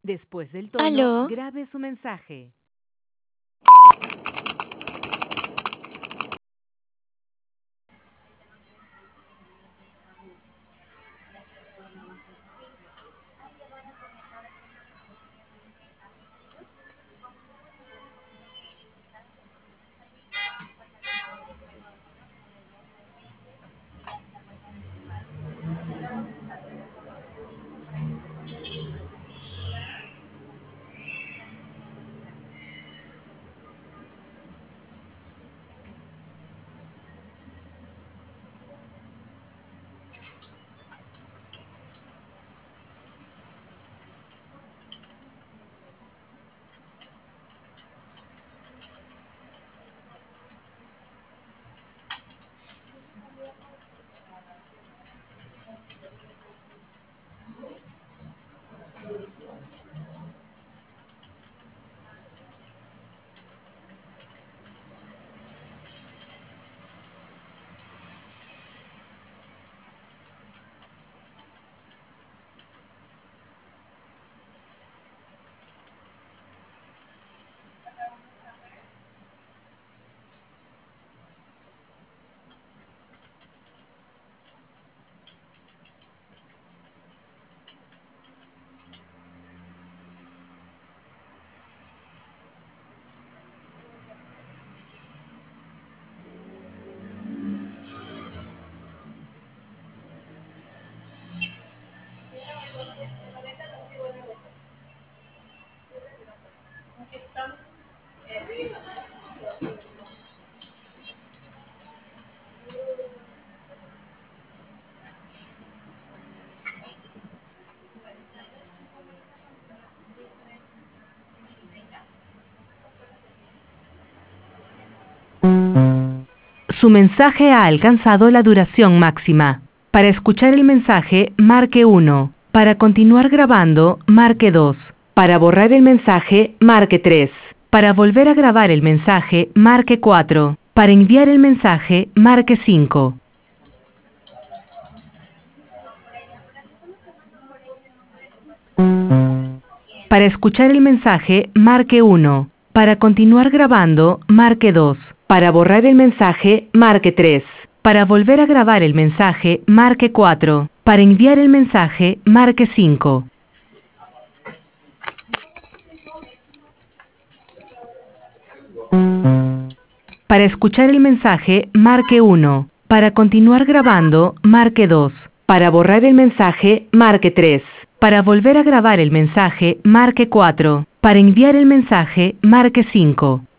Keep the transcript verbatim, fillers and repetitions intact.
Después del tono, ¿Aló? grabe su mensaje. Su mensaje ha alcanzado la duración máxima. Para escuchar el mensaje, marque uno. Para continuar grabando, marque dos. Para borrar el mensaje, marque tres. Para volver a grabar el mensaje, marque cuatro. Para enviar el mensaje, marque cinco. Para escuchar el mensaje, marque uno. Para continuar grabando, marque dos. Para borrar el mensaje, marque tres. Para volver a grabar el mensaje, marque cuatro. Para enviar el mensaje, marque cinco. Para escuchar el mensaje, marque uno. Para continuar grabando, marque dos. Para borrar el mensaje, marque tres. Para volver a grabar el mensaje, marque cuatro. Para enviar el mensaje, marque cinco.